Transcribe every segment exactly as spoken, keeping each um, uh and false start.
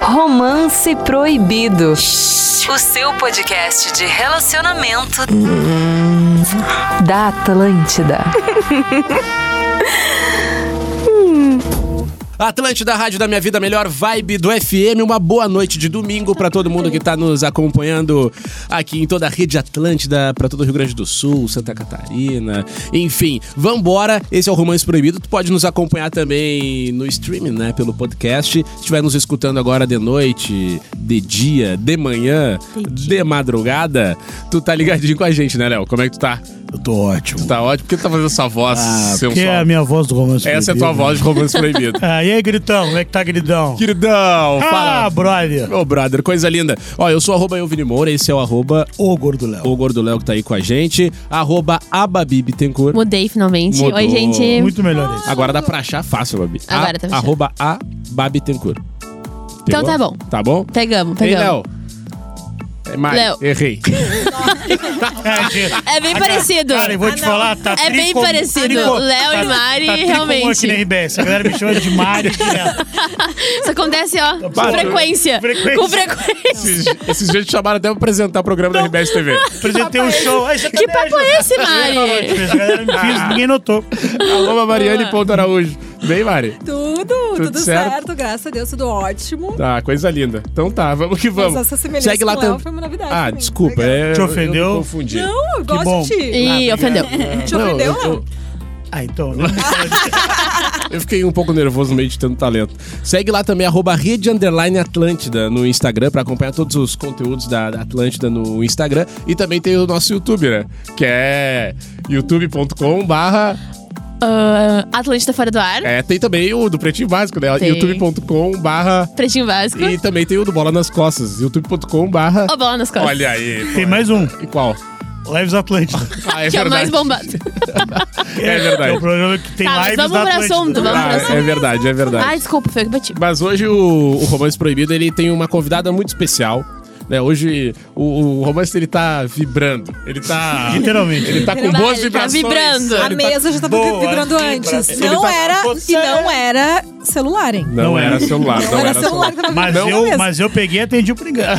Romance Proibido. O seu podcast de relacionamento hum, da Atlântida. Atlântida, Rádio da Minha Vida, melhor vibe do F M. Uma boa noite de domingo pra todo mundo que tá nos acompanhando aqui em toda a rede Atlântida, pra todo o Rio Grande do Sul, Santa Catarina, enfim, vambora. Esse é o Romance Proibido. Tu pode nos acompanhar também no streaming, né, pelo podcast. Se estiver nos escutando agora de noite, de dia, de manhã, de, de madrugada, tu tá ligadinho com a gente, né, Léo? Como é que tu tá? Eu tô ótimo. Tu tá ótimo? Por que tu tá fazendo essa voz ah, sensual? Porque é a minha voz do Romance Proibido. Essa é a tua voz de Romance Proibido. Ah, e aí, Gritão? Como é que tá, Gritão? Queridão, fala. Ah, brother. Ô, brother, coisa linda. Ó, eu sou arroba Elvini Moura, esse é o arroba O Gordo Léo. O Gordo Léo que tá aí com a gente. Arroba Ababi Bittencourt. Mudei finalmente. Mudou. Oi, gente. Muito melhor esse. Agora dá pra achar fácil, Babi. Agora tá fácil. Arroba Ababi Bittencourt. Então tá bom. Tá bom? Pegamos, Ei, pegamos. Léo. É Mari, Léo. errei. É bem parecido. Cara, eu vou te Ah, falar, tá É bem tricom- parecido. tricom- Léo tá- e Mari, tá tricomum realmente. aqui na R B S. A galera me chama de Mari direto. Isso acontece, ó, com Para. frequência. Frequência. Com frequência. Esses, esses dias te chamaram até pra apresentar o programa da R B S T V. Apresentei um show. Aí, Que papo é esse, Mari? A galera me fez, ninguém notou. Arroba Mariane Ponto Araújo. Bem, Mari? Tudo, tudo, certo? certo? graças a Deus, tudo ótimo. Tá, coisa linda. Então tá, vamos que vamos. Mas essa semelhança Segue lá com o Léo tam- foi uma novidade Ah, pra mim. desculpa. Legal. É, Te eu- ofendeu? Eu me confundi. Não, eu gosto bom. de ti. Ih, ofendeu. Te Não, ofendeu, eu- eu- não? Ah, então, né? Eu fiquei um pouco nervoso no meio de tanto talento. Segue lá também, arroba Rede Underline Atlântida no Instagram, pra acompanhar todos os conteúdos da da Atlântida no Instagram. E também tem o nosso YouTube, né? Que é youtube ponto com barra... Uh, Atlântida Fora do Ar. É, tem também o do Pretinho Básico, né? Tem. youtube ponto com barra... Pretinho Básico. E também tem o do Bola nas Costas, youtube ponto com barra... Ó, bola nas costas. Olha aí. Tem mais um. E qual? Lives Atlântida. Ah, é Que é o mais verdade. bombado. É verdade. É o programa que tem Tá, mas lives vamos da pro Atlântida. assunto, vamos pro Ah, assunto. é verdade, é verdade. Ai, desculpa, foi o que bati. Mas hoje o, o Romance Proibido, ele tem uma convidada muito especial, né? Hoje o, o Romance, ele tá vibrando. Ele tá... Literalmente. Ele tá com Literalmente. boas Ele tá vibrações. vibrando. A Ele tá- mesa já tava Boa, vibrando vibra- antes. Ele Não tá- era, Você- e não era celular, hein? Não, Não era era. celular, não, Não era era celular celular. que tava Mas vibrando eu, mesmo. mas eu peguei e atendi por engano.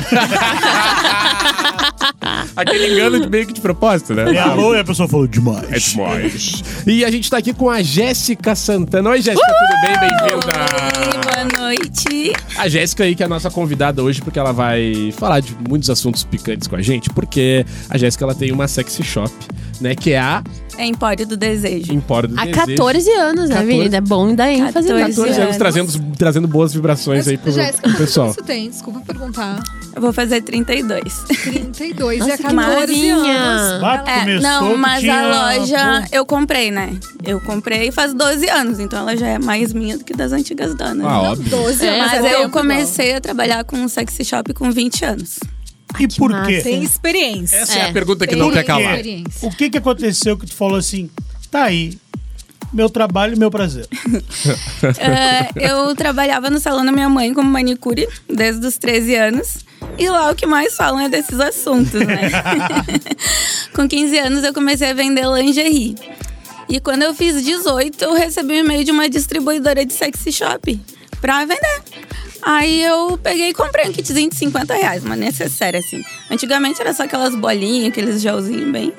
Aquele engano de meio que de propósito, né? E alô, e a pessoa falou demais. É demais. E a gente tá aqui com a Jéssica Santana. Oi, Jéssica, tudo bem? Bem-vinda. Boa noite. A Jéssica aí, que é a nossa convidada hoje, porque ela vai falar de muitos assuntos picantes com a gente, porque a Jéssica, ela tem uma sexy shop, né, que é a É Empório do Desejo. Empório do Há Desejo. catorze anos, né, catorze. Avenida? É bom dar ênfase. catorze catorze anos anos. trazendo, trazendo boas vibrações aí pro, Jéssica, pro quantos pessoal. anos você tem? Desculpa perguntar. Eu vou fazer trinta e dois. trinta e dois Nossa, e a que catorze novinha. anos. Lá É, começou não, que mas tinha- a loja eu comprei, né? Eu comprei faz doze anos, então ela já é mais minha do que das antigas donas. Ah, né? óbvio. doze É, anos. Mas é eu tempo comecei a trabalhar com um sexy shop com vinte anos. E por massa. quê? igual. Tem experiência. Essa é, a É. pergunta que Tem não quer Por quê? calar. experiência. O que que aconteceu que tu falou assim, tá aí, meu trabalho e meu prazer. É, eu trabalhava no salão da minha mãe como manicure desde os treze anos. E lá o que mais falam é desses assuntos, né? Com quinze anos eu comecei a vender lingerie. E quando eu fiz dezoito, eu recebi um e-mail de uma distribuidora de sexy shop pra vender. Aí eu peguei e comprei um kitzinho de cinquenta reais, uma necessária, assim. Antigamente era só aquelas bolinhas, aqueles gelzinhos bem...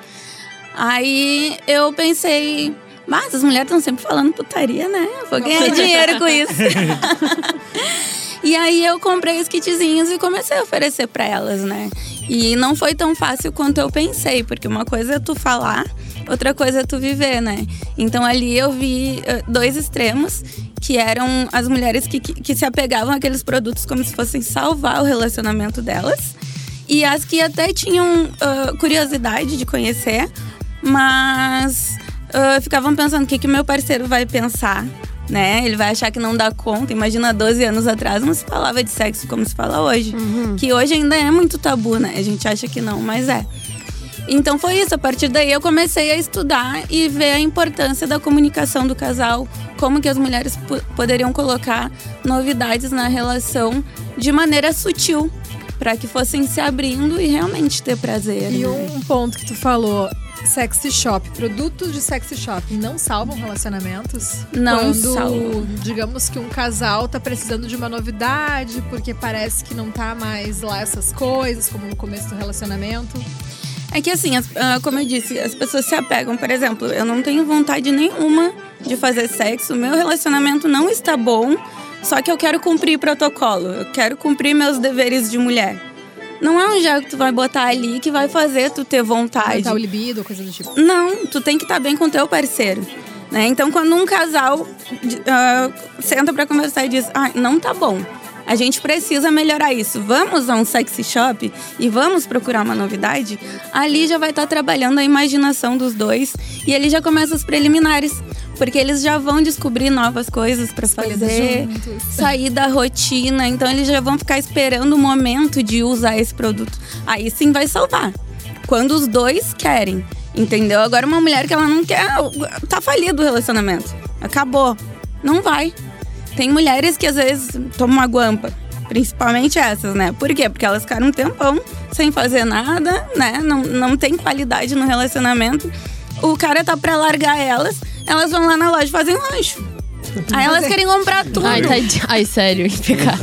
Aí eu pensei... Mas as mulheres estão sempre falando putaria, né? Vou ganhar dinheiro com isso. E aí eu comprei os kitzinhos e comecei a oferecer pra elas, né? E não foi tão fácil quanto eu pensei, porque uma coisa é tu falar, outra coisa é tu viver, né? Então ali eu vi uh, dois extremos, que eram as mulheres que, que, que se apegavam àqueles produtos como se fossem salvar o relacionamento delas, e as que até tinham uh, curiosidade de conhecer, mas uh, ficavam pensando o que que meu parceiro vai pensar, né? Ele vai achar que não dá conta. Imagina, doze anos atrás não se falava de sexo como se fala hoje. Uhum. Que hoje ainda é muito tabu, né? A gente acha que não, mas é. Então foi isso. A partir daí eu comecei a estudar e ver a importância da comunicação do casal. Como que as mulheres p- poderiam colocar novidades na relação de maneira sutil, para que fossem se abrindo e realmente ter prazer. E né? um ponto que tu falou, Sexy shop, produtos de sexy shop não salvam relacionamentos? Não Quando, salvam. digamos que um casal tá precisando de uma novidade, porque parece que não tá mais lá essas coisas, como no começo do relacionamento. É que assim, as- ah, como eu disse, as pessoas se apegam. Por exemplo, eu não tenho vontade nenhuma de fazer sexo. O meu relacionamento não está bom, só que eu quero cumprir protocolo. Eu quero cumprir meus deveres de mulher. Não é um gel que tu vai botar ali que vai fazer tu ter vontade. Aumentar o libido, coisa do tipo. Não, tu tem que estar bem com o teu parceiro, né? Então, quando um casal ah, senta pra conversar e diz, ah, não tá bom, a gente precisa melhorar isso, vamos a um sexy shop e vamos procurar uma novidade, ali já vai estar trabalhando a imaginação dos dois e ali já começa os preliminares, porque eles já vão descobrir novas coisas pra Escolhidos fazer, juntos. sair da rotina, então eles já vão ficar esperando o momento de usar esse produto. Aí sim vai salvar, quando os dois querem, entendeu? Agora uma mulher que ela não quer, tá falido o relacionamento, acabou, não vai. Tem mulheres que às vezes tomam uma guampa, principalmente essas, né? Por quê? Porque elas ficaram um tempão sem fazer nada, né? Não, não tem qualidade no relacionamento. O cara tá pra largar elas, elas vão lá na loja e fazem lanche. Aí elas querem comprar tudo. Ai, tadi- Ai, sério, impecável.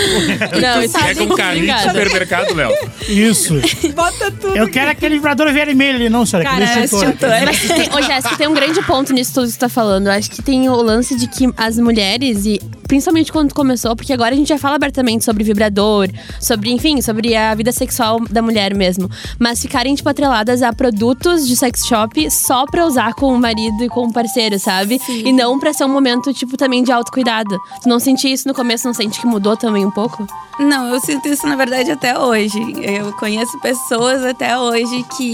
Não, isso Pega um carrinho de complicado. supermercado, Léo. Isso. Bota tudo. Eu quero aquele vibrador vermelho ali, não, senhora. Cara, aquele extintor. Mas tem, ô, Jéssica, tem um grande ponto nisso tudo que você tá falando. Eu acho que tem o lance de que as mulheres, e principalmente quando começou, porque agora a gente já fala abertamente sobre vibrador, sobre, enfim, sobre a vida sexual da mulher mesmo. Mas ficarem, tipo, atreladas a produtos de sex shop só pra usar com o marido e com o parceiro, sabe? E não pra ser um momento, tipo, também de autocuidado. Tu não sentia isso no começo, não sente que mudou também um pouco? Não, eu sinto isso, na verdade, até hoje. Eu conheço pessoas até hoje que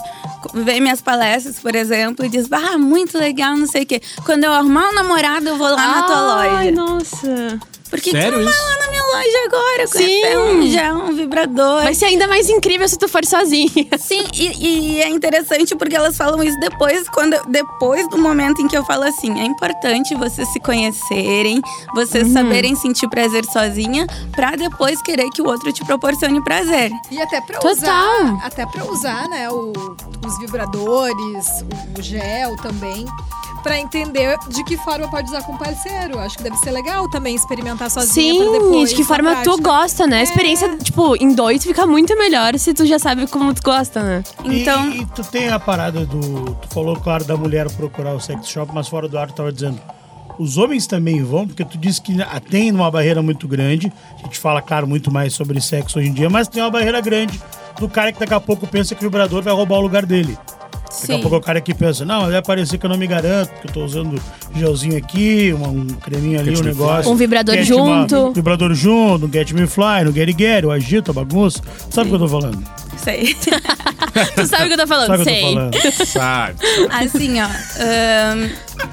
vêem minhas palestras, por exemplo, e dizem, ah, muito legal, não sei o quê. Quando eu arrumar um namorado, eu vou lá na tua loja. Ai, nossa. Porque Sério tu não isso? vai lá na minha loja agora, Sim. conhecer um gel, um vibrador. Vai ser ainda mais incrível se tu for sozinha. Sim, e, e é interessante porque elas falam isso depois, quando, depois do momento em que eu falo assim, é importante vocês se conhecerem, vocês Uhum. saberem sentir prazer sozinha, pra depois querer que o outro te proporcione prazer. E até pra Total. usar, até pra usar, né, o- os vibradores, o, o gel também, pra entender de que forma pode usar com parceiro. Acho que deve ser legal também experimentar sozinha pra Sim, depois. de que na forma tu prática. gosta, né? A experiência, tipo, em dois fica muito melhor se tu já sabe como tu gosta, né? Então, E, e tu tem a parada do... Tu falou, claro, da mulher procurar o sex shop, mas fora do ar tu tava dizendo... Os homens também vão, porque tu disse que tem uma barreira muito grande. A gente fala, claro, muito mais sobre sexo hoje em dia, mas tem uma barreira grande do cara que daqui a pouco pensa que o vibrador vai roubar o lugar dele. Daqui a sim. pouco o cara que pensa, não, vai parecer que eu não me garanto, porque eu tô usando gelzinho aqui, uma- um creminho ali, Get um Me negócio. Um vibrador Get junto. uma- vibrador junto, um Get Me Fly, no Get Get, o agito, a bagunça. Sabe o que eu tô falando? sei. Tu sabe o que eu tô falando? Sabe o que eu Sei. tô falando? Sabe? Assim, ó. ahn,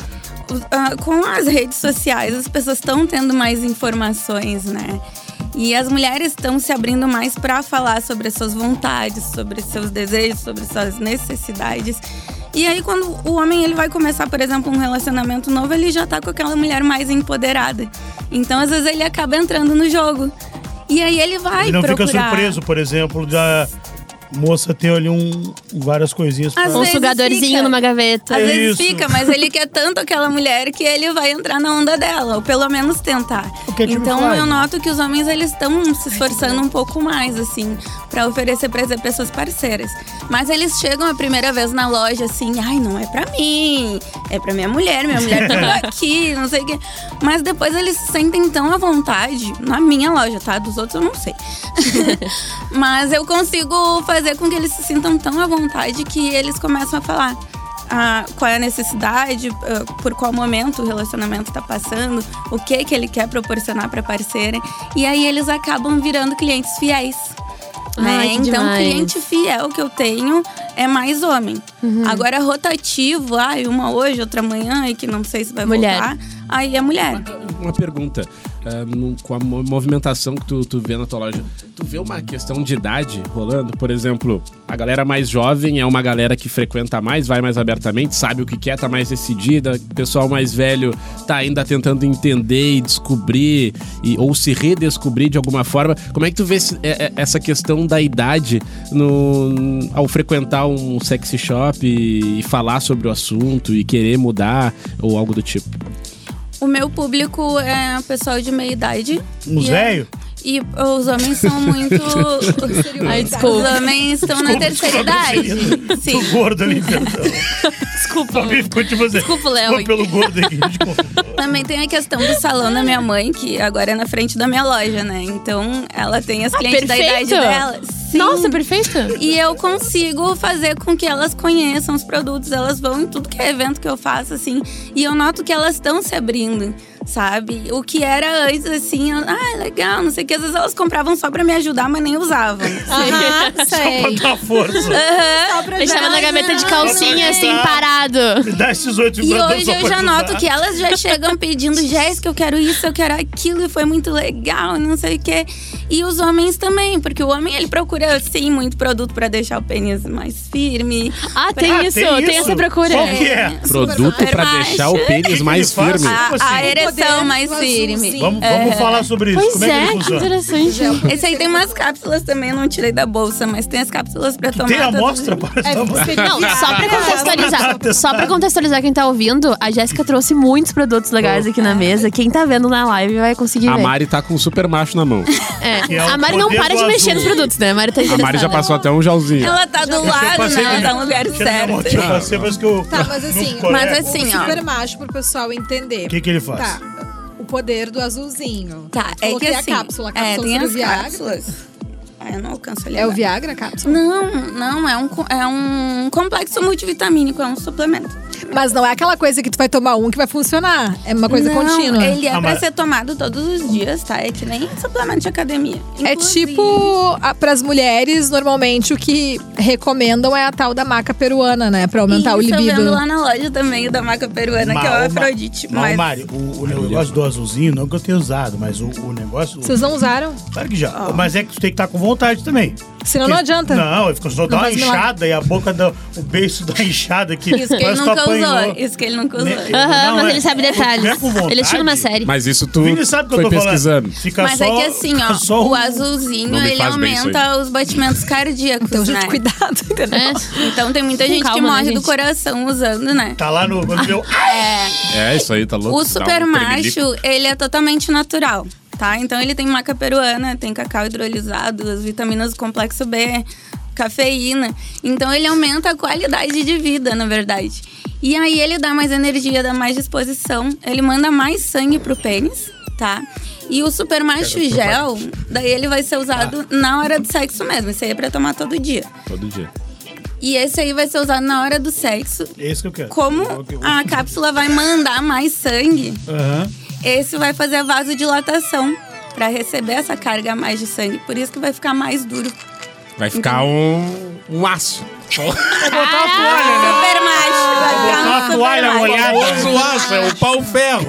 o- ah, com as redes sociais, as pessoas estão tendo mais informações, né? E as mulheres estão se abrindo mais para falar sobre as suas vontades, sobre seus desejos, sobre suas necessidades. E aí, quando o homem ele vai começar, por exemplo, um relacionamento novo, ele já tá com aquela mulher mais empoderada. Então, às vezes, ele acaba entrando no jogo. E aí ele vai E não procurar. fica surpreso, por exemplo, da moça ter ali um, várias coisinhas pra... Às Um vezes sugadorzinho fica. numa gaveta. Às É vezes isso. fica, mas ele quer tanto aquela mulher que ele vai entrar na onda dela, ou pelo menos tentar. O que é que me Então faz? eu noto que os homens eles estão se esforçando um pouco mais, assim, pra oferecer prazer para suas parceiras. Mas eles chegam a primeira vez na loja assim, ai, não é pra mim, é pra minha mulher, minha mulher tá aqui, não sei o quê. Mas depois eles se sentem tão à vontade, na minha loja, tá? Dos outros eu não sei. Mas eu consigo fazer com que eles se sintam tão à vontade que eles começam a falar ah, qual é a necessidade, ah, por qual momento o relacionamento tá passando, o que que ele quer proporcionar pra parceira. E aí eles acabam virando clientes fiéis. Né? Ai, que Então, demais. cliente fiel que eu tenho é mais homem. Uhum. Agora, rotativo, ai, uma hoje, outra amanhã, e que não sei se vai Mulher. voltar, aí é mulher. Uma pergunta. uh, no, com a movimentação que tu, tu vê na tua loja, tu vê uma questão de idade rolando? Por exemplo, a galera mais jovem é uma galera que frequenta mais, vai mais abertamente, sabe o que quer, tá mais decidida. O pessoal mais velho tá ainda tentando entender e descobrir, e, ou se redescobrir de alguma forma. Como é que tu vê esse, é, essa questão da idade no, ao frequentar um sexy shop e, e falar sobre o assunto e querer mudar ou algo do tipo? O meu público é o pessoal de meia idade. Uns E é- velhos? E os homens são muito. Ai, Os desculpa. homens estão na terceira idade. Sim. Tô gordo ali. Desculpa. Também ficou tipo assim. Desculpa, Léo. Ficou pelo gordo aqui. Também tem a questão do salão da minha mãe, que agora é na frente da minha loja, né? Então ela tem as clientes da idade perfeito. dela. Sim. Nossa, perfeito. E eu consigo fazer com que elas conheçam os produtos, elas vão em tudo que é evento que eu faço, assim. E eu noto que elas estão se abrindo, sabe? O que era antes, assim, eu, ah, legal, não sei o que. Às vezes elas compravam só pra me ajudar, mas nem usavam. Aham, Pra sei. dar força. Aham. Deixava na gaveta de calcinha, Não, assim, não. parado. Me dá esses oito E vibradores hoje só eu pra já ajudar. noto que elas já chegam pedindo, Jéssica, eu quero isso, eu quero aquilo, e foi muito legal, não sei o quê. E os homens também, porque o homem, ele procura, sim, muito produto pra deixar o pênis mais firme. Ah, tem Ah, isso, tem tem, isso? essa procura. Qual que é? Produto super pra macho. deixar o pênis que mais ele faz? firme. Como A, assim? a ereção Poder mais do firme. azulzinho. Vamos, vamos falar sobre isso. Pois Como é que é, ele que funciona? interessante. Esse aí tem umas cápsulas também, não tirei da bolsa, mas tem as cápsulas pra tomar. Tem todos amostra os- para É, você Não, só pra contextualizar, Tá só pra contextualizar quem tá ouvindo, a Jéssica trouxe muitos produtos legais aqui na mesa. Quem tá vendo na live vai conseguir A ver. Mari tá com um super macho na mão. É. Que é o A Mari não poder para do de mexer azul. nos produtos, né? A Mari tá A interessada. Mari já passou até um gelzinho. Ela tá do Eu lado, passei né? Ela que- tá no lugar que minha mão certo. tinha passei, mas que eu Tá, mas no assim, colégio. mas assim, o ó. super macho pro pessoal entender. O que que ele faz? Tá, o poder do azulzinho. Tá, é Coloquei que a assim, cápsula. A é, cápsula tem seria as o Viagra. cápsulas. Ah, eu não alcanço ali. É o agora. Viagra a cápsula? Não, não, é um, co- é um complexo multivitamínico, é um suplemento. Mas não é aquela coisa que tu vai tomar um que vai funcionar. É uma coisa não, contínua. Ele é Ah, pra mas- ser tomado todos os dias, tá? É que nem suplemento de academia. É Inclusive- tipo, a, pras mulheres, normalmente o que recomendam é a tal da maca peruana, né? Pra aumentar o Isso, eu libido. vendo lá na loja também, o da maca peruana, que é o Ma- Afrodite. Mas, Mas, Mari, o, o negócio do azulzinho, não que eu tenha usado, mas o, o negócio... Vocês não usaram? Claro que já. Mas é que tu tem que estar com vontade também. Senão não Porque- adianta. Não, fica só dá Não uma faz milagre. inchada e a boca, dá, o beiço dá inchada aqui. isso que ele Parece nunca apanhou. usou. Isso que ele nunca usou. Ne- Aham, Não, mas é. ele sabe Se detalhes. tiver com vontade- Ele assistiu uma série. Mas isso tu O Vini sabe o que eu foi tô pesquisando. falando. Fica Mas só, é que assim, fica ó, só o um- azulzinho, Não me ele faz bem isso aumenta os batimentos cardíacos, Então, né? gente, cuidado, entendeu? É. Então tem muita Com gente que calma, né, morre do gente? coração usando, né? Tá lá no... no meu... É. É, isso aí, tá louco. O Dá um super tremelico. macho, ele é totalmente natural, tá? Então ele tem maca peruana, tem cacau hidrolisado, as vitaminas do complexo B, cafeína. Então ele aumenta a qualidade de vida, na verdade. E aí ele dá mais energia, dá mais disposição, ele manda mais sangue pro pênis, tá? E o super macho gel, daí ele vai ser usado na hora do sexo mesmo. Esse aí é pra tomar todo dia. Todo dia. E esse aí vai ser usado na hora do sexo. É isso que eu quero. Como a cápsula vai mandar mais sangue, Aham. esse vai fazer a vasodilatação pra receber essa carga a mais de sangue. Por isso que vai ficar mais duro. Vai ficar um, um aço. Vou botar a toalha, né? Super macho. Vai Botar ficar um a super toalha macho. molhada. Outro aço, é o pau-ferro.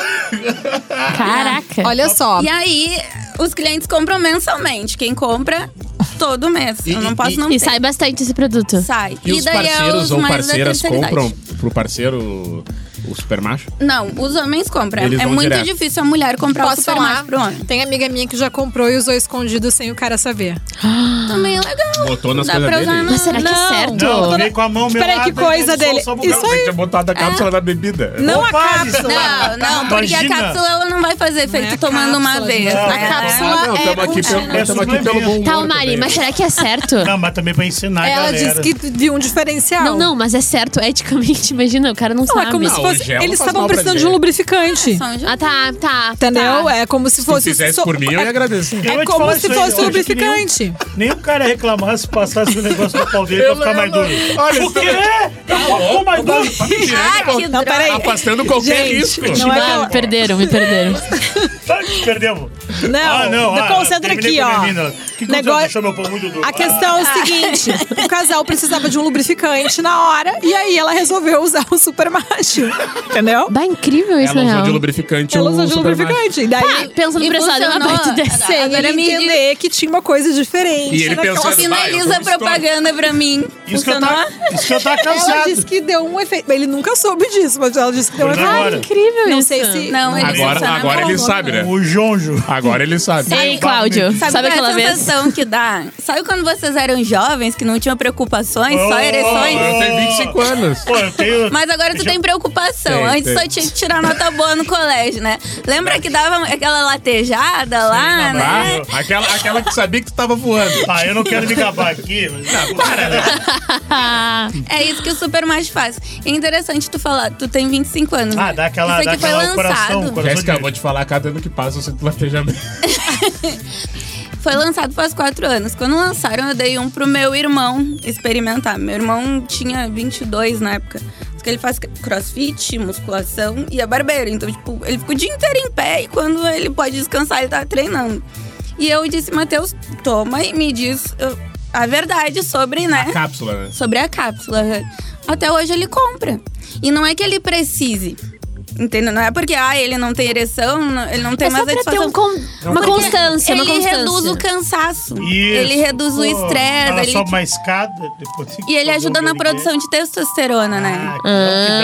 Caraca. Olha só. E aí, os clientes compram mensalmente. Quem compra, todo mês. E- Eu não posso e- não E ter. sai bastante esse produto. Sai. E, os daí é parceiros os ou mais da parceiras terceira compram idade. pro parceiro o super macho? Não, os homens compram. Eles É vão muito direto. difícil a mulher comprar o Posso super falar? macho pro homem. Tem amiga minha que já comprou e usou escondido sem o cara saber. Também é legal. Botou nas Dá coisas pra dele? usar na... Mas será que é Não. certo? Não, veio com a mão Peraí, melada. que coisa e dele. só- só- Isso Você tinha botado a cápsula na bebida. Não a Opa, cápsula. Não, não, porque Imagina. a cápsula ela não vai fazer efeito Não é tomando uma cápsula, vez. gente. Não. né? A cápsula Ah, não, é estamos aqui, pelo, contínua. É tamo aqui pelo bom humor Tá, Mari, também. mas será que é certo? Não, mas também pra ensinar a Ela galera. disse que viu um diferencial. Não, não, mas é certo eticamente. Imagina, o cara não, Não, sabe. é como Não, se o fosse. gel não Eles faz estavam mal pra precisando de ninguém. um lubrificante. Só um Ah, tá, tá. Entendeu? Tá. É como se Se tu fosse. fizesse so- por mim, eu ia agradecer. Eu ia É te como falar se isso aí, fosse eu acho que nem- lubrificante. Nem o cara reclamasse, passasse o negócio no pau dele pra ficar mais duro. Olha, O quê? Eu vou mais duro. Ah, que Não, droga. peraí. afastando qualquer Gente, risco. não é Ah, aquela- me perderam, me perderam. Tá, perdemos. Não, Ah, não. então ah, concentra terminei aqui, com a ó. minha mina. que aconteceu? Negócio- Deixou meu pão muito duro. A questão é o seguinte: o casal precisava de um lubrificante na hora e aí ela resolveu usar o super macho. Entendeu? Dá incrível isso, Ela na usou real. de lubrificante Ela o usou de Super lubrificante. E daí, Tá, pensando E por esse lado, é uma funcionou. parte dessa. sem Agora ele me diz- entender que tinha uma coisa diferente. E ele naquela- pensando, vai, eu Finaliza a tô no propaganda pra mim. Isso que, eu Funcionou? tá, isso que eu tá Ela cansado. disse que deu um efeito. Ele nunca soube disso, mas ela disse que deu um Pois efeito. agora. Incrível Não isso. sei se. Não, ele Agora, funciona agora bom. ele sabe, né? O Jonjo. Agora ele sabe. Ei, Cláudio, Sabe, sabe, qual é aquela a vez? sensação que dá? Sabe quando vocês eram jovens, que não tinham preocupações, só Oh, ereções? Eu tenho vinte e cinco anos. Pô, eu tenho... Mas agora tu Deixa tem eu- preocupação. Tem, Antes tem. só tinha que tirar nota boa no colégio, né? Lembra que dava aquela latejada lá, não, né? Tá? Aquela, aquela que sabia que tu tava voando. Ah, eu não quero me gabar aqui, mas... Não, para, né? É isso que o Super Macho faz. É interessante tu falar, tu tem vinte e cinco anos. Ah, né? dá aquela, Isso dá aqui foi aquela coração, lançado. coração Jéssica, de- eu vou te falar, cada ano que passa eu sinto latejamento. Foi lançado faz quatro anos. Quando lançaram, eu dei um pro meu irmão experimentar. Meu irmão tinha vinte e dois na época. Porque ele faz crossfit, musculação e é barbeiro. Então, tipo, ele fica o dia inteiro em pé e quando ele pode descansar, ele tá treinando. E eu disse, Matheus, toma e me diz uh, a verdade sobre, né? A cápsula, né? Sobre a cápsula. Até hoje ele compra. E não é que ele precise. Entendeu? Não é porque ah, ele não tem ereção, não- ele não tem É só mais pra ter satisfação. um con- uma Porque constância, uma ele constância. reduz o cansaço. Isso. Ele reduz o Pô, estresse. Ela Ele... sobe uma escada, depois... E ele ajuda na produção de testosterona, Ah, né? que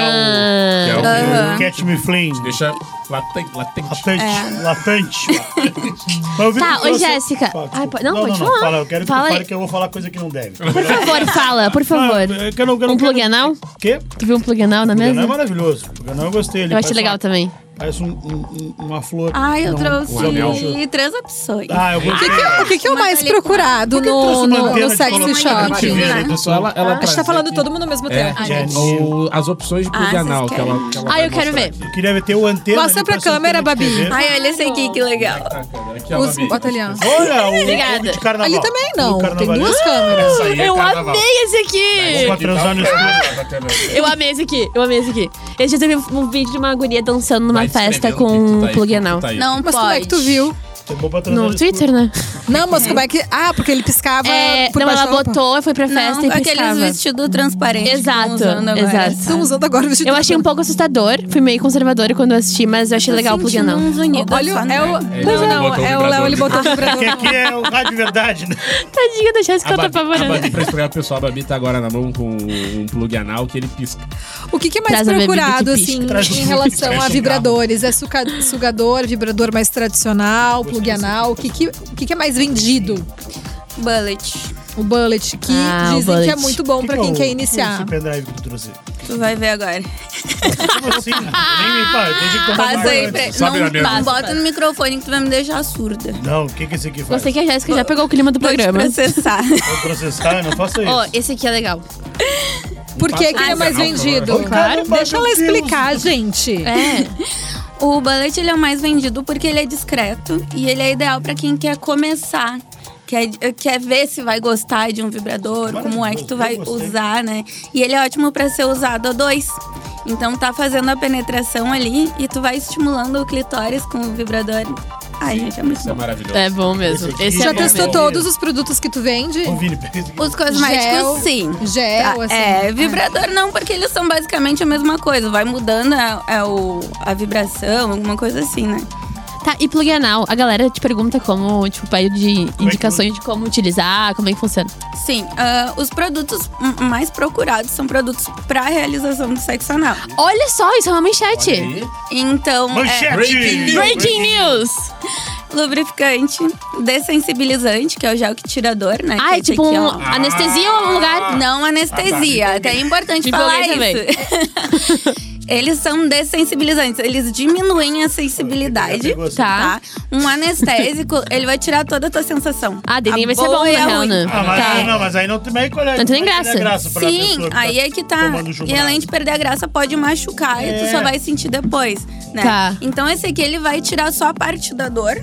é o que dá Que é o o... Aham. o Catch Me Flame. Deixa latente. latente. Latente. É. Latente. Mas eu vi Tá, que ô, você- Jéssica. Fala, Ai, desculpa. pode- não, pode não, falar. Fala, eu quero que Fala tu aí. fale que eu vou falar coisa que não deve. Por favor, fala, por favor. Ah, é que eu não- eu não Um quero- plug anal? Quê? Tu viu um plug anal na O Plug mesa? anal é maravilhoso. O Plug anal eu gostei. Ele Eu achei parece legal uma- também. Parece um- um- um- uma flor. Ai, eu Não, trouxe um anel. três opções. Ah, eu O gostei. que, que, o que que é o Mas mais ali- procurado Por que trouxe no, uma no, antena no de sexy colocar shop? cativeiro aí, pessoal? Ela, ela A gente tá falando todo mundo ao mesmo É, tempo. Gente, O- as opções de plug Ah, anal vocês que ela, que ela Ah, vai eu quero mostrar ver. aqui. Eu queria ter o antena. Mostra ali pra essa câmera, antena de Babi. T V. Ai, olha esse aqui, que legal. Aqui, ó, Os, Babi. bota ali, ó. Olha, o Obrigada. o de carnaval. Ali também O não. Tem carnavalesco. duas câmeras. Isso aí é Eu carnaval. amei esse aqui! Pra transar no escuro. Eu amei esse aqui, eu amei esse aqui. Eu já teve um vídeo de uma guria dançando numa Vai festa escrevendo com o que tu tá um aí, plug o que tu anal. tá aí. Não Mas pode. como é que tu viu? É bom pra transar No escuro. Twitter, né? Não, mas como é que. Ah, porque ele piscava. É, por não, baixo ela da roupa. botou, foi pra Não, festa e aqueles piscava. vestidos transparentes. que Exato, estão usando agora. exato. Estão usando agora o vestido. Eu achei um pouco assustador, fui meio conservadora quando eu assisti, mas eu achei legal o plug Sentindo anal. uns unidos Olha, só, é né? o. Ele Não, não, botou o é o Léo, ele botou o vibrador. Porque aqui é o rádio verdade, né? Tadinha da Jéssica, A eu tô Babi, a Babi, apavorando. pra explicar pro pessoal, a Babi tá agora na mão com um plug anal que ele pisca. O que, que é mais Traz a bebida procurado, que pisca. assim, Traz o em suco, relação traz a um vibradores? É suca- sugador, vibrador mais tradicional, plug anal? O que, que, o que, que é mais vendido? Bullet. O bullet, que Ah, o dizem que é bullet. muito bom Que pra que é quem o- quer que é iniciar. Esse pendrive que tu trouxe. Tu vai ver agora. Como assim? Nem me pá, eu tenho que tomar Passa banho aí, antes. pra... Sobe na não, mesa. não bota no microfone que tu vai me deixar surda. Não, o que que esse aqui faz? Gostei que a Jéssica já pegou o clima do Vou te programa. processar. Vou processar, não faça isso. Ó, esse aqui é legal. Por que, que ele é mais Não, vendido? Claro. Deixa ela Meu Deus. explicar, gente. É. O bullet ele é o mais vendido porque ele é discreto e ele é ideal pra quem quer começar. Quer, quer ver se vai gostar de um vibrador, como é que tu vai eu gostei. usar, né? E ele é ótimo pra ser usado a dois. Então tá fazendo a penetração ali e tu vai estimulando o clitóris com o vibrador. Ai, gente, é muito Isso é bom. maravilhoso. É bom mesmo. Esse aqui Esse Já é bom testou mesmo. todos os produtos que tu vende? Ô, Vini, pega esse aqui. Os cosméticos, Gel, sim. gel, Tá, assim. É, vibrador não, porque eles são basicamente a mesma coisa. Vai mudando a, a, o- a vibração, alguma coisa assim, né? Tá, e plug anal, a galera te pergunta como, tipo, pede que indicações de como utilizar, como é que funciona. Sim, ah, os produtos m- mais procurados são produtos para realização do sexo anal. Olha só, isso é uma manchete. Olha aí. Então, Manchete! Breaking news. Breaking news! é lubrificante, dessensibilizante, que é o gel que tira a dor, né? Ah, que é esse tipo aqui, um ó. anestesia ou um lugar? Não anestesia, até é importante Me falar empolguei isso. Eles são dessensibilizantes, eles diminuem a sensibilidade, Pegou assim. tá? Um anestésico, ele vai tirar toda a tua sensação. Ah, daí A nem vai ser boa bom, e na a real, ruim. né? Ah, mas, Tá. não, mas aí não tem mais colher. Não tem vai graça. ter graça pra Sim, pessoa que aí tá é que tá. tomando E chumbado. além de perder a graça, pode machucar e tu É. só vai sentir depois, né? Tá. Então esse aqui, ele vai tirar só a parte da dor,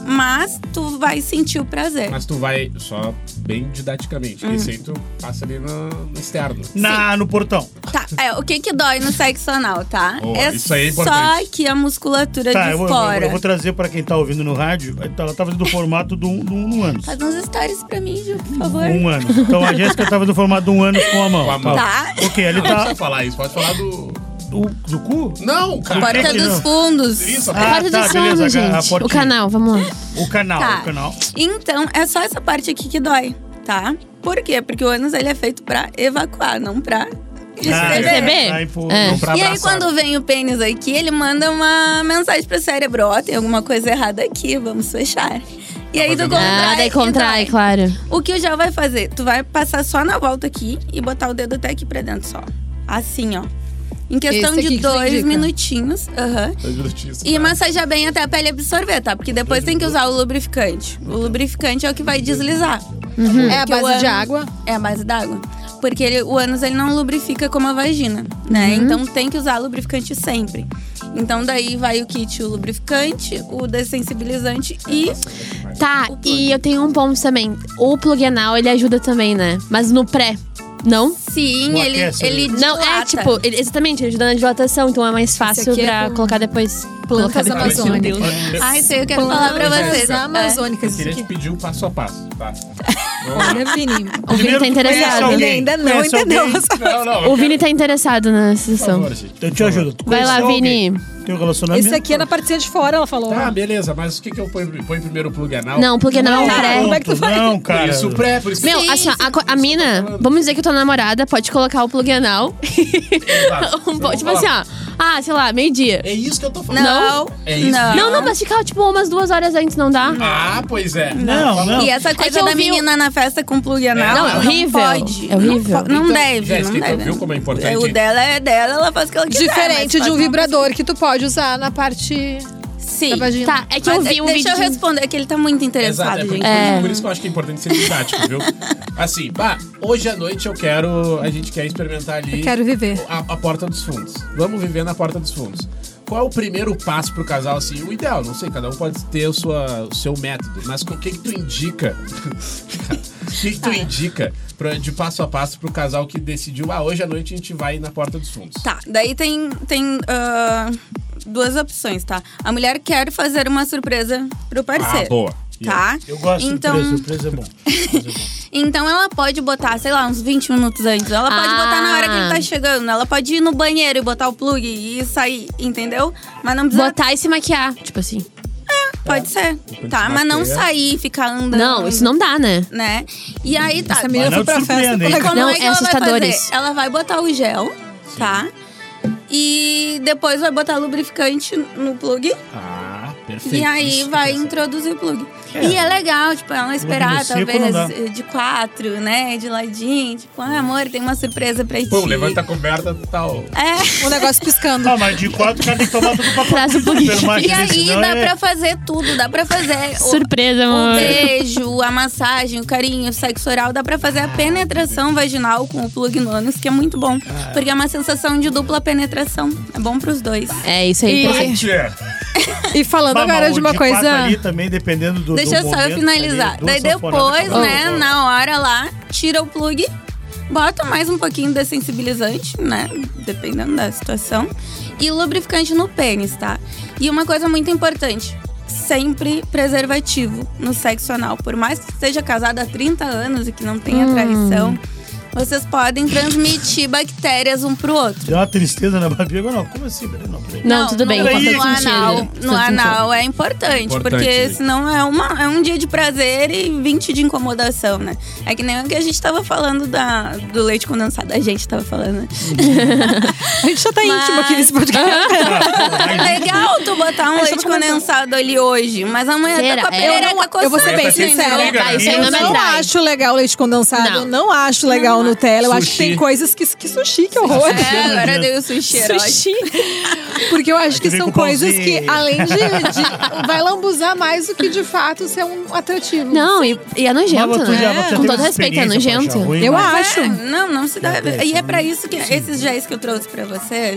mas tu vai sentir o prazer. Mas tu vai, só bem didaticamente, Hum. esse aí tu passa ali no, no externo. Na, no portão. Tá, é, o que que dói no sexo anal, tá? Boa, é isso aí é só importante. aqui a musculatura Tá, de eu vou, eu, vou, fora. eu vou trazer pra quem tá ouvindo no rádio. Ela tá fazendo o formato de um, de um, de um ânus. Faz uns stories pra mim, Ju, por favor. Um ânus. Então a Jéssica tá fazendo o formato de um ânus com a mão. Com a mão. Tá. Ok, ele Não, não tá. precisa falar isso, pode falar do... Do, do cu? Não, cara. Porta que dos não? fundos. Isso, Ah, Porta tá, dos beleza, fundos, a- a gente. portinha. O canal, vamos lá. O canal, Tá. o canal. Então, é só essa parte aqui que dói, tá? Por quê? Porque o ânus ele é feito pra evacuar, não pra receber. Receber? Tá, empurra- É. Não pra E aí, abraçar. quando vem o pênis aqui, ele manda uma mensagem pro cérebro: ó, tem alguma coisa errada aqui, vamos fechar. E aí, tu fazendo- contrai. Ah, daí e contrai, dói. claro. O que o gel vai fazer? Tu vai passar só na volta aqui e botar o dedo até aqui pra dentro só. Assim, ó. Em questão Esse aqui de que tu dois indica. minutinhos. Aham. Dois minutinhos, E tá? massagear bem até a pele absorver, tá? Porque depois tem que usar o lubrificante. O lubrificante é o que vai deslizar. É a Porque o base de ânus- água. É a base d'água. Porque ele- o ânus ele não lubrifica como a vagina, né? Então tem que usar lubrificante sempre. Então daí vai o kit, o lubrificante, o dessensibilizante e... Tá, e eu tenho um ponto também. O plug anal, ele ajuda também, né? Mas no pré, não? Sim, Não ele, aquece, ele né? Não, é dilata. tipo, ele- exatamente, ele ajuda na dilatação, então é mais fácil aqui é pra com colocar depois. plantas colocar depois, meu amazônicas. Deus. Ai, sei, eu quero falar pra vocês. Plantas amazônicas. Eu Isso queria te aqui. pedir o passo a passo, tá? Olha, Vini. O Vini tá Primeiro, tu conhece interessado. alguém? Ele ainda não Conhece entendeu. alguém? Não, não. eu O Vini tá interessado na quero- sessão. Por favor, gente. Eu te ajudo. Tu Vai lá, conheceu Vini. alguém? Tem um relacionamento? Esse aqui é na partezinha de fora, ela falou. Tá, beleza, mas o que que eu ponho? Põe primeiro o plug anal? Não, plug anal é um Não, pré. como é que tu vai? Não, Por cara. isso o pré, por isso Meu, Sim, assim, ó, sim, a, co- a mina, vamos dizer que eu tô namorada, pode colocar o plug anal. Exato. Um po- tipo assim, ó. Ah, sei lá, meio-dia. É isso que eu tô falando. Não, É isso? não. Não, não, mas ficar, tipo, umas duas horas antes não dá. Ah, pois é. Não, não. E essa coisa que eu da vi o- menina na festa com plug anal, Não, é horrível. pode. É horrível. Não, po- não Então, deve, Jéssica, não então deve. viu como é importante? O dela é dela, ela faz o que ela quiser. Diferente mas de um faz uma- vibrador que tu pode usar na parte Sim. da vagina. Tá, é que Mas eu vi um deixa vídeo. eu de- responder, que ele tá muito interessado, Exato, é por, gente. isso- É. por isso que eu acho que é importante ser didático, viu? Assim, bah, hoje à noite eu quero. A gente quer experimentar ali. Eu quero viver. A, a porta dos fundos. Vamos viver na porta dos fundos. Qual é o primeiro passo pro casal, assim? O ideal, não sei, cada um pode ter o, sua, o seu método, mas o que que tu indica? O que que tu indica pra, de passo a passo pro casal que decidiu, ah, hoje à noite a gente vai na porta dos fundos? Tá, daí tem, tem ah, duas opções, tá? A mulher quer fazer uma surpresa pro parceiro. Ah, boa. Tá? Eu gosto então, de surpresa, surpresa é bom. Surpresa é bom. Então ela pode botar, sei lá, uns vinte minutos antes. Ela pode Ah. botar na hora que ele tá chegando. Ela pode ir no banheiro e botar o plug e sair, entendeu? Mas não precisa. Botar e se maquiar, tipo assim. Pode ser. Depois Tá, se mas não maquia. sair, ficar andando. Não, isso não dá, né? Né? E aí tá. Essa menina Mas foi pra não te festa. surpreende, hein? com Como Não, é que é ela vai assustadores. fazer? Ela vai botar o gel, tá? E depois vai botar lubrificante no plug. Ah, perfeito. E aí Isso vai que tá introduzir o plug. E é legal, tipo, ela esperar, no seco não talvez, dá. de quatro, né? De ladinho. Tipo, ah, amor, tem uma surpresa pra ti. Pum, levanta a coberta e tal. É. O negócio piscando. Ah, mas de quatro o cara tem que tomar tudo pra Traz o plug. E aí dá pra fazer tudo, dá pra fazer o, Surpresa, o amor. beijo, a massagem, o carinho, o sexo oral, dá pra fazer a penetração vaginal com o plug no ânus, que é muito bom. Porque é uma sensação de dupla penetração. É bom pros dois. É isso aí, E- perfeito. E falando agora de uma coisa. Ali também, dependendo do Deixa do eu só momento, eu finalizar. ali, Daí duas sanfonadas depois, pra né, fora. na hora lá, tira o plug, bota mais um pouquinho de sensibilizante, né? Dependendo da situação. E lubrificante no pênis, tá? E uma coisa muito importante. Sempre preservativo no sexo anal. Por mais que esteja casado há trinta anos e que não tenha Hum. traição, vocês podem transmitir bactérias um pro outro. Deu uma tristeza na barriga. Não, como assim? Peraí, não, peraí. Não, tudo bem, no, faz no todo sentido. anal, Faz no todo anal é importante, Importante, porque né? senão é, uma, é um dia de prazer e vinte de incomodação, né? É que nem o que a gente tava falando da, do leite condensado. A gente tava falando, né? A gente já tá Mas- íntimo aqui nesse podcast. É legal tu botar um Mas leite só pra condensado ali hoje, mas amanhã Será? tá com a É. perereca Eu não- coçando. eu vou ser bem entendeu? sincera. Ah, isso aí Eu não me não atrai. acho legal leite condensado. Não. Eu não acho legal Nutella. Eu acho que Sushi. tem coisas que, que sushi, que horror. É, agora deu o sushi erótico. Sushi. Porque eu acho que vem são com coisas pãozinho. que, além de, de- vai lambuzar mais do que de fato ser um atrativo. Não, e, e é nojento, Mas tu já- né? tu já Com teve todo respeito, é experiência pra nojento. achar ruim, Eu mas- acho. É, não, não se deve. É, E é pra isso que esses géis que eu trouxe pra vocês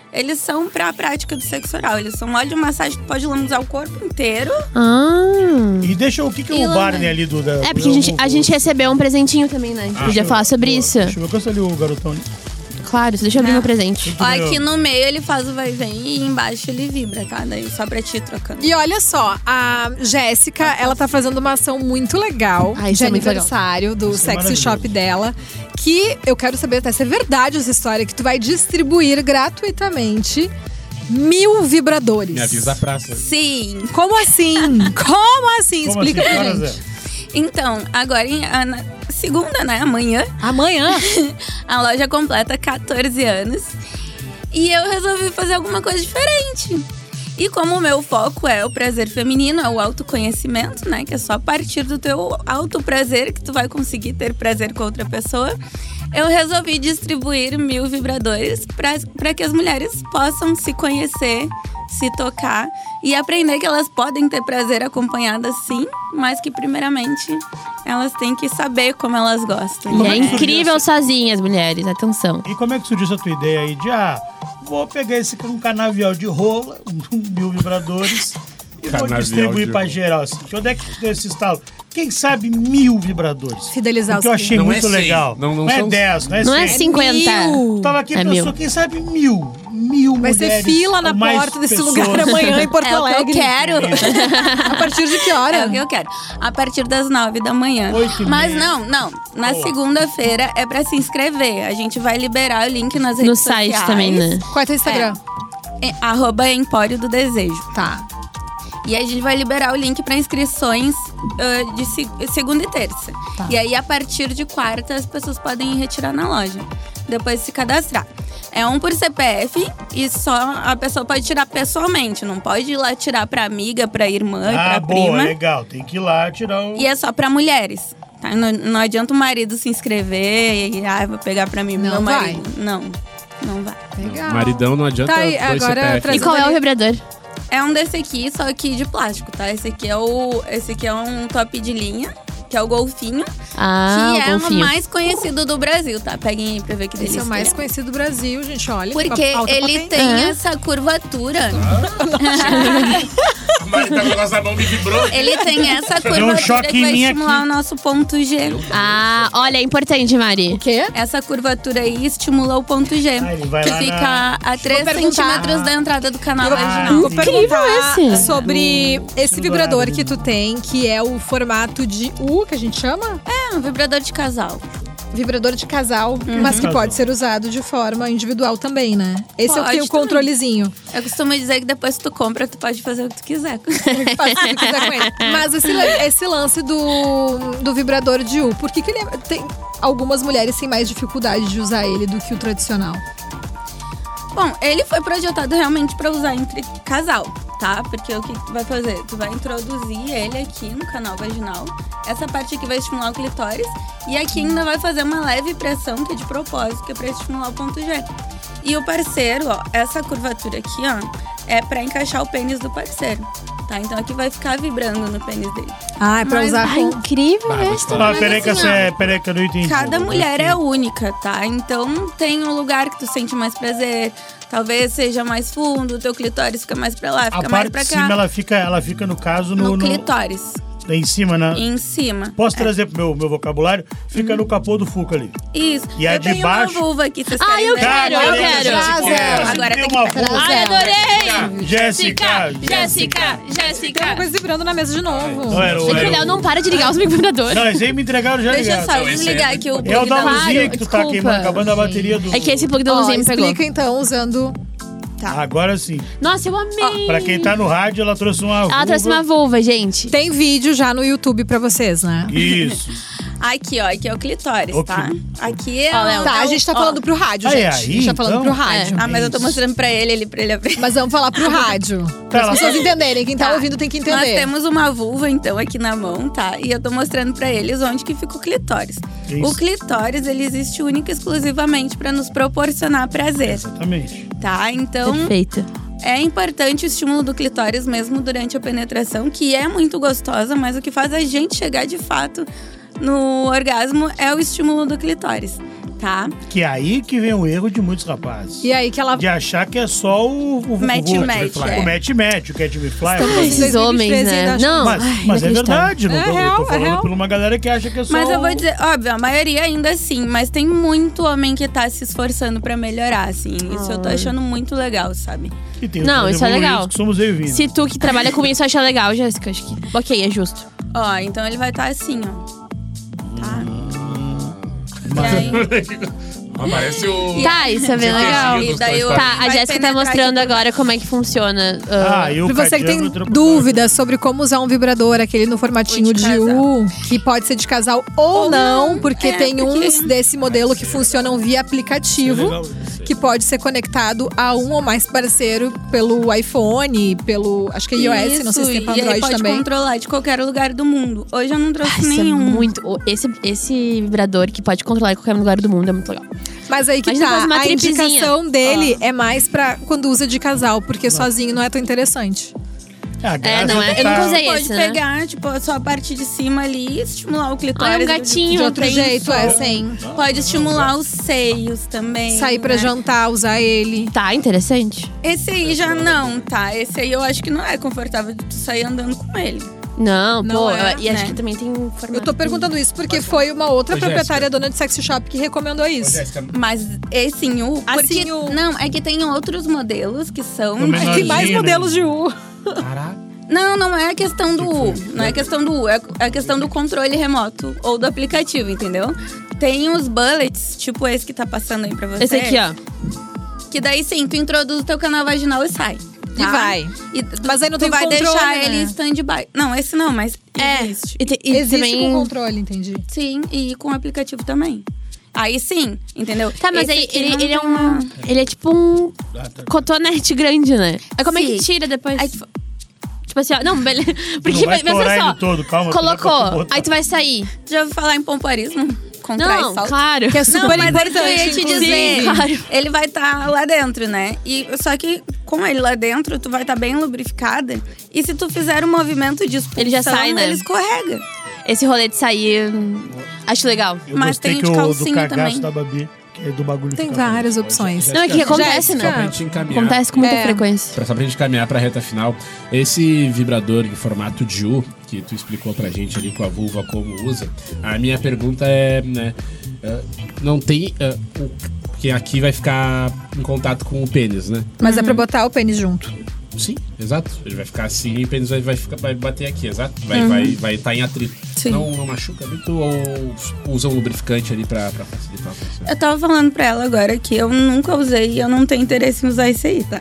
eles são pra prática do sexo oral. Eles são óleo de massagem que pode lambuzar o corpo inteiro. Ah. E deixa o que, que é o Barney ali do... Da, É, porque a gente, a gente recebeu um presentinho também, né? A gente podia falar sobre isso. Deixa eu ver, cansa ali o garotão ali. Claro, deixa eu abrir meu presente. Ó, aqui no meio ele faz o vai e vem e embaixo ele vibra, tá? Daí só pra ti trocando. E olha só, a Jéssica, ela tá fazendo uma ação muito legal Ah, isso de é muito aniversário do Isso é sexy shop maravilhoso. dela. Que eu quero saber até se é verdade essa história, que tu vai distribuir gratuitamente mil vibradores. Me avisa a praça. Sim! Como assim? Como assim? Como Explica assim? pra Horas gente. é? Então, agora em a- na segunda, né? Amanhã, Amanhã. a loja completa catorze anos. E eu resolvi fazer alguma coisa diferente. E como o meu foco é o prazer feminino, é o autoconhecimento, né? Que é só a partir do teu autoprazer que tu vai conseguir ter prazer com outra pessoa. Eu resolvi distribuir mil vibradores para que as mulheres possam se conhecer, se tocar e aprender que elas podem ter prazer acompanhadas sim, mas que primeiramente elas têm que saber como elas gostam. E Como é é que surgiu incrível essa- sozinhas, mulheres. Atenção. E como é que surgiu essa tua ideia aí de, ah, vou pegar esse um canavial de rola, mil vibradores, e vou Canavial distribuir de pra rola. geral. Assim. De onde é que tu deu esse estalo? Quem sabe mil vibradores? Fidelizar Porque os eu achei Não é muito cem. legal. Não- não é são- dez, não é Não é cem. cinquenta. mil. Tava aqui É a pessoa, mil. quem sabe mil. Mil Vai ser mulheres fila na ou mais porta desse pessoas. lugar amanhã em Porto É o que eu Alegre. quero. A partir de que hora? É o que eu quero. A partir das nove da manhã. Oito e Mas meia. não, não. Na Boa. segunda-feira é pra se inscrever. A gente vai liberar o link nas redes No sociais. site também, né? Qual é teu Instagram? É, arroba Empório do Desejo. Tá. E aí a gente vai liberar o link para inscrições ah, de se- segunda e terça. Tá. E aí, a partir de quarta, as pessoas podem ir retirar na loja. Depois de se cadastrar. É um por C P F e só a pessoa pode tirar pessoalmente. Não pode ir lá tirar pra amiga, pra irmã e Ah, pra boa, prima. legal. Tem que ir lá tirar o... E é só pra mulheres. Tá? Não, não adianta o marido se inscrever e ah, vou pegar pra mim Não meu vai. marido. Não, não vai. Legal. Maridão não adianta Tá, e dois agora C P F. traz- E qual é o vibrador? É um desse aqui, só que de plástico, tá? Esse aqui é o. Esse aqui é um top de linha, que é o golfinho. Ah, que o é o golfinho. mais conhecido do Brasil, tá? Peguem aí pra ver que Esse delícia. é o mais que conhecido do Brasil, gente. Olha. Porque alta ele potência. tem Aham. essa curvatura. Mas tá com a nossa mão me vibrou. Ele tem essa deu um curvatura choque que em vai mim estimular aqui. o nosso ponto G. Ah, olha, é importante, Mari. O quê? Essa curvatura aí estimula o ponto G. Ah, ele vai que lá fica na- a três perguntar. centímetros da entrada do canal Eu vaginal. vou perguntar esse. sobre esse Sim, vibrador dourado, que tu tem, que é o formato de U, que a gente chama? É um vibrador de casal. Vibrador de casal, mas que Casal. pode ser usado de forma individual também, né? Esse é o que tem o Pode também. controlezinho. Eu costumo dizer que depois que tu compra, tu pode fazer o que tu quiser. Faz o que quiser com ele. Mas esse, la- esse lance do, do vibrador de U, por que, que ele é- tem algumas mulheres têm mais dificuldade de usar ele do que o tradicional? Bom, ele foi projetado realmente pra usar entre casal, tá? Porque o que tu vai fazer? Tu vai introduzir ele aqui no canal vaginal. Essa parte aqui vai estimular o clitóris. E aqui ainda vai fazer uma leve pressão, que é de propósito, que é pra estimular o ponto G. E o parceiro, ó, essa curvatura aqui, ó, é pra encaixar o pênis do parceiro, tá? Então aqui vai ficar vibrando no pênis dele. Ah, é pra Mas- usar Ah, com... incrível Ah, esse. Ah, Mas peraí que, assim, essa ó, é, peraí que eu não entendi. Cada Eu mulher é fiquei- única, tá? Então tem um lugar que tu sente mais prazer. Talvez seja mais fundo, o teu clitóris fica mais pra lá, fica A mais parte pra de cá. cima, ela fica, ela fica no caso, no... no, no- clitóris, lá em cima, né? em cima. Posso trazer pro meu, meu vocabulário? Fica no capô do Fuca ali. Isso. E a eu de tenho baixo? uma vulva aqui, vocês Ah, querem eu ver? quero, eu Peraí, quero. Jéssica, Agora tem tem que uma trazer. vulva. Ai, adorei! Jéssica! Jéssica! Tem uma Jéssica! coisa vibrando na mesa de novo. Não, era o- É que o era Léo o- não para de ligar os vibradores. Não, eles aí me entregaram já Deixa eu ligado. só desligar aqui o É o plug da da luz. luzinha Claro, que tu tá desculpa. queimando, acabando a bateria do... É que esse plug da Ó, luzinha me pegou. explica então, usando... Agora sim. Nossa, eu amei! Pra quem tá no rádio, ela trouxe uma Ela trouxe vulva. uma vulva, gente. Tem vídeo já no YouTube pra vocês, né? Isso. Aqui, ó, aqui é o clitóris, Ok. tá? Aqui é Ó, o... Léo. Tá, a é o- gente tá ó. falando pro rádio, Aí, gente. aí, a gente tá falando então. pro rádio. Ah, mas eu tô Isso. mostrando pra ele, ele pra ele abrir. Mas vamos falar pro rádio. Para as ela pessoas tá- entenderem. Quem tá, Tá. ouvindo tem que Nós entender. temos uma vulva, então, aqui na mão, tá? E eu tô mostrando pra eles onde que fica o clitóris. Isso. O clitóris, ele existe única e exclusivamente pra nos proporcionar prazer, Exatamente. tá? Então, Perfeito. é importante o estímulo do clitóris mesmo durante a penetração, que é muito gostosa, mas o que faz a gente chegar de fato no orgasmo é o estímulo do clitóris. tá? Que é aí que vem o erro de muitos rapazes. E aí que ela... De achar que é só o... o Match, o, match, o, é. o match, match, o Catch Me Fly. Estamos mas- em Esses homens, dois mil e treze né? ainda Não. Mas, Ai, mas é inacreditável. verdade, não É tô, real, eu tô é falando real. por uma galera que acha que é só... Mas eu vou dizer, óbvio, a maioria ainda sim, mas tem muito homem que tá se esforçando pra melhorar, assim. Isso eu tô achando muito legal, sabe? E tem os Não, mais isso é evoluídos legal. Que somos eu e Vini. Se tu que trabalha com isso acha legal, Jéssica, acho que ok, é justo. Ó, então ele vai estar assim, ó. Tá? Mas- E aí, Aparece o... Tá, isso é bem legal. e daí o Tá, a vai Jéssica tá penetrar mostrando aqui. agora como é que funciona. ah, Ah, e o Pra você que tem cadeado troca- dúvidas sobre como usar um vibrador, aquele no formatinho O de de U, que pode ser de casal ou, Ou não, não, porque é, tem porque- uns desse modelo que funcionam via aplicativo, Legal. que pode ser conectado a um ou mais parceiro pelo iPhone, pelo, acho que é iOS, não sei se tem pra Isso, e aí Android pode também. controlar de qualquer lugar do mundo. Hoje eu não trouxe Isso é nenhum. muito. o- Esse, esse vibrador que pode controlar em qualquer lugar do mundo é muito legal. Mas aí que Imagina tá, fazer uma a tripzinha. indicação dele é mais pra quando usa de casal, porque sozinho não é tão interessante. Ah, a graça não é- tu eu tá- nunca usei. Pode esse, né? pegar, tipo, só a parte de cima ali e estimular o clitóris. Ah, é um gatinho. De outro Tem jeito, só- é sem Pode estimular os seios também. sair pra né? jantar, usar ele. Tá, interessante. Esse aí já não, tá? Esse aí eu acho que não é confortável de tu sair andando com ele. Não, Não pô, é, e acho né? que também tem formato. Eu tô perguntando isso porque foi uma outra Ô, proprietária dona de sexy shop que recomendou Ô, isso. Jéssica, Mas esse em U, Assim, porque U. não, é que tem outros modelos que são. No menorzinho, Tem mais né? modelos de U. Caraca. Não, não é a questão do U, não é a questão do U, é a questão do controle remoto ou do aplicativo, entendeu? Tem os bullets, tipo esse que tá passando aí pra você. Esse aqui, ó. Que daí sim, tu introduz o teu canal vaginal e sai. E tá? vai. E tu, Mas aí não tu tem vai controle, deixar né? ele em stand-by. Não, esse não, mas É. existe. E, te- e Existe também. com controle, entendi. Sim, e com o aplicativo também. Aí sim, entendeu? Tá, mas Esse aí aqui ele, não ele é tem um. uma- Ele é tipo um Ah, tá. cotonete grande, né? Aí como é que Sim. tira depois? Aí tu- Tipo assim, ó. Não, beleza. Porque não vai pensa estourar só. ele todo, calma, tu dá pra colocou, botar. aí tu vai sair. Já ouviu falar em pompoarismo? Contrai Não, salto? claro. Que é Não, super mas importante, é isso que eu ia te inclusive. dizer. Claro. Ele vai estar lá dentro, né? E, só que com ele lá dentro, tu vai estar bem lubrificada. E se tu fizer um movimento de expulsão, Ele já sai, né? ele escorrega. Esse rolê de sair. hum, Acho legal. Eu Mas gostei tem que de o do calcinha cagaço também. da Babi, que é do bagulho Tem ficar- várias opções. Não, é que acontece, Jéssica. Só pra né? gente encaminhar. Acontece com muita É. frequência. Pra, só pra gente caminhar pra reta final, esse vibrador em formato de U, que tu explicou pra gente ali com a vulva como usa, a minha pergunta é, né, ah, não tem, ah, o, porque aqui vai ficar em contato com o pênis, né? Mas é pra botar o pênis junto. Sim, exato. Ele vai ficar assim e o pênis vai, vai, ficar, vai bater aqui, exato. Vai estar vai, vai tá em atrito. Sim. Não, não machuca muito ou usa um lubrificante ali pra, pra facilitar o processo? Eu tava falando pra ela agora que eu nunca usei e eu não tenho interesse em usar isso aí, tá?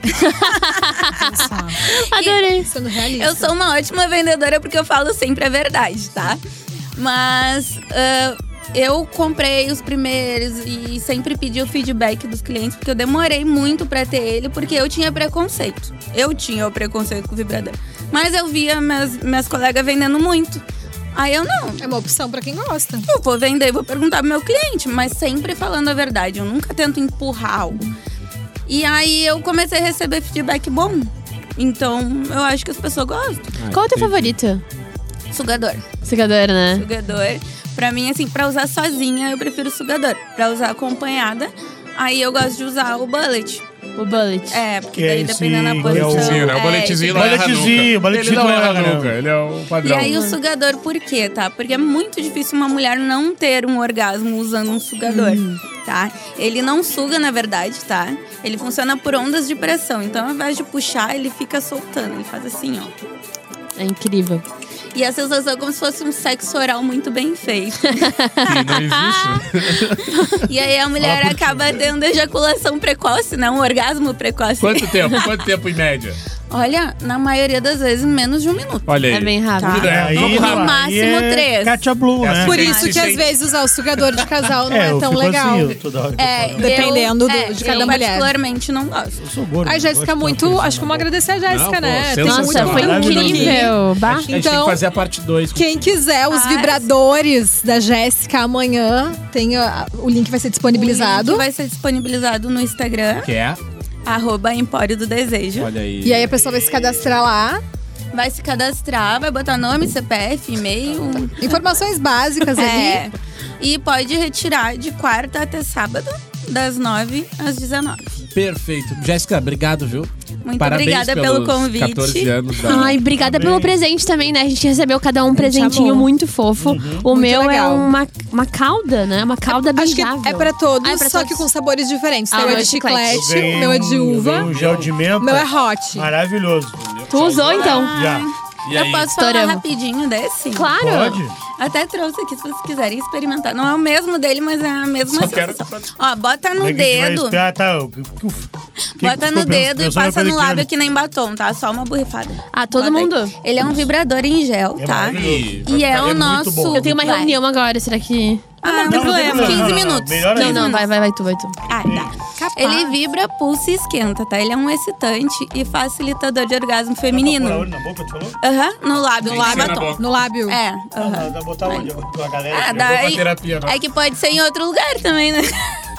Adorei. Sendo realista. Eu sou uma ótima vendedora porque eu falo sempre a verdade, tá? Mas ah, eu comprei os primeiros e sempre pedi o feedback dos clientes porque eu demorei muito pra ter ele porque eu tinha preconceito. Eu tinha o preconceito com o vibrador. Mas eu via minhas, minhas colegas vendendo muito. Aí eu não. É uma opção pra quem gosta. Eu vou vender, vou perguntar pro meu cliente, mas sempre falando a verdade. Eu nunca tento empurrar algo. E aí eu comecei a receber feedback bom. Então eu acho que as pessoas gostam. Ah, Qual é o teu entendi. favorito? Sugador. Sugador, né? Sugador. Pra mim, assim, pra usar sozinha, eu prefiro sugador. Pra usar acompanhada, aí eu gosto de usar o bullet. O bullet. É, porque Que é daí esse- dependendo da que é o- posição. Boletezinho, né? O é, boletezinho esse não erra Boletezinho, nunca. boletezinho Ele não não erra erra nunca, ele é o E padrão. aí o sugador por quê, tá? Porque é muito difícil uma mulher não ter um orgasmo usando um sugador, tá? Ele não suga, na verdade, tá? Ele funciona por ondas de pressão. Então, ao invés de puxar, ele fica soltando. Ele faz assim, ó. É incrível. E a sensação é como se fosse um sexo oral muito bem feito. Que não existe. E aí a mulher Fala por ti. acaba tendo ejaculação precoce, né? Um orgasmo precoce. Quanto tempo? Quanto tempo em média? Olha, na maioria das vezes, menos de um minuto. Olha aí. É bem rápido. Tá. É, aí, No não, aí máximo é três. Katia Blue, É né? assim Por que isso se que às sente- vezes usar o sugador de casal não é, eu tão fico legal. assim, eu toda hora que eu É, falo. Dependendo eu, do- é, de cada eu mulher. particularmente não gosto. Eu sou gordo. Ai, não Jéssica, gosto de muito. ter uma Acho que vamos agradecer a Jéssica, Não, pô, né? Tem sensacional. muito Nossa, foi maravilhoso. incrível. Bah. A gente tem Então, que fazer a parte dois. quem quiser os Ah, vibradores da Jéssica amanhã, tem a- o link vai ser O disponibilizado. link vai ser disponibilizado no Instagram, Que é? arroba Empório do Desejo. Olha aí. E aí a pessoa vai se cadastrar lá. Vai se cadastrar, vai botar nome, C P F, e-mail. Informações básicas ali. É. E pode retirar de quarta até sábado, das nove às dezenove. Perfeito. Jéssica, obrigado, viu? Muito Parabéns obrigada pelo pelos convite. catorze anos da... Ai, obrigada pelo presente também, né? A gente recebeu cada um um presentinho amou. muito fofo. O Muito meu legal. é uma, uma cauda, né? Uma cauda Acho que beijável. é pra todos, Ah, é pra só todos. que com sabores diferentes. Ah, O o meu é meu de é chiclete. chiclete, Eu o meu é de ganhei um- eu uva. ganhei um gel de menta. O meu é hot. Maravilhoso. Tu usou, então? Já. E Eu aí? posso falar Estouramos. rapidinho desse? Claro. Pode? Até trouxe aqui se vocês quiserem experimentar. Não é o mesmo dele, mas é a mesma Só quero- sensação. Ó, bota no Como é que a gente vai dedo. esperar, tá? O- que- que- que- Bota que- no que- dedo e pensando passa na no coisa lábio que- que nem batom, tá? Só uma borrifada. Ah, todo Bota mundo? aí. Ele é um vibrador em gel, É tá? maravilhoso. E é É o muito nosso. bom. Eu tenho uma Vai. reunião agora, será que... Ah, Não, não, não tem problema. problema. quinze Não, não, minutos. melhor Não, ainda. não, vai, vai, vai tu, vai tu. Ah, tá. Ele vibra, pulsa e esquenta, tá? Ele é um excitante e facilitador de orgasmo Pôr a feminino. olho na boca, tu falou? Aham, no lábio, Tem no que ser lábio. na boca. No lábio. É, Não, aham. dá pra botar onde? A galera. Ah, aqui. daí- pra terapia, não. É que pode ser em outro lugar também, né?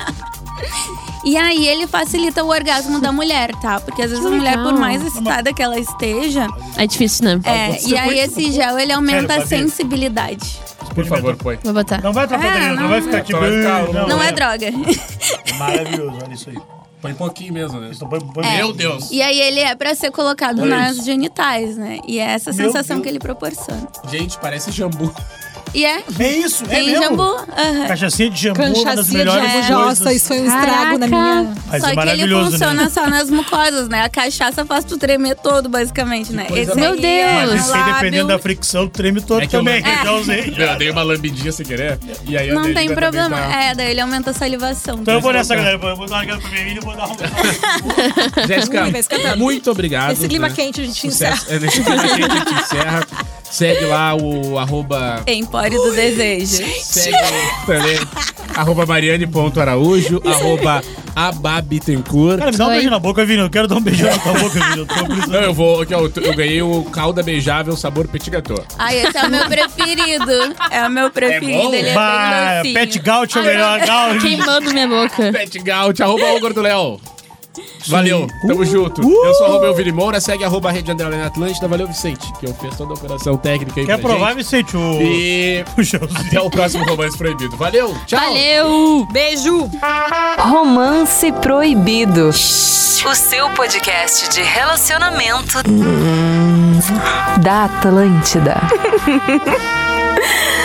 E aí ele facilita o orgasmo da mulher, tá? Porque às vezes Que a mulher, legal. por mais excitada que ela esteja, É difícil, né? é, e aí esse gel ele aumenta Sério, a Fabi? sensibilidade. Por favor, põe. Vou botar. Não vai atrapalhar, É, não, não, vai ficar tipo. Só vai ficar- Não, Não é droga. É maravilhoso, olha isso aí. Põe pouquinho mesmo, né? Então põe- põe- Meu Deus. E aí ele é pra ser colocado Olha nas isso. genitais, né? E é essa Meu sensação Deus. que ele proporciona. Gente, parece jambu. E é, É isso, é tem mesmo. jambu. aham. Cachaçinha de jambu, uma das Canchacia de melhores jambu. coisas. Nossa, isso foi um estrago na Caraca. minha... Mas Só é que ele maravilhoso, funciona né? só nas mucosas, né? A cachaça faz tu tremer todo, basicamente, né? coisa Esse Meu aí Deus. é Mas no esse aí, dependendo lábio. da fricção, treme todo É que eu também. não- Eu já usei. Eu dei uma lambidinha sem querer. E aí a Não tem Delícia problema. também tá- É, daí ele aumenta a salivação. Então eu vou nessa, galera. Eu vou dar uma olhada pra minha vida e vou dar um. Jéssica, Ui, vai escapando. muito obrigado. Nesse clima né? quente a gente Sucesso. encerra. É, nesse clima quente a gente encerra. Segue lá o arroba... Empório do Desejo. Segue também. Arroba mariane.araújo. Arroba ababitencourt. Cara, me dá um Oi. beijo na boca, Vini. Eu quero dar um beijo na tua boca, Vini. Eu tô precisando. Não, eu vou... aqui, ó, Eu eu ganhei o calda beijável sabor petit gâteau. Ai, esse é o meu preferido. É o meu preferido. bom? Ele é Bah, bem docinho. Pet Gaut é o melhor Gaut. Queimando minha boca. Pet Gaut, arroba Ogor do Léo. Valeu, tamo junto. Eu sou arroba Vini Moura, segue arroba Rede Underline Atlântida. Valeu, Vicente, que eu fiz toda a operação técnica aí Quer pra provar, gente. Vicente? O... E o showzinho. até o próximo Romance Proibido. Valeu, tchau. Valeu! Beijo! Romance Proibido. O seu podcast de relacionamento da Atlântida.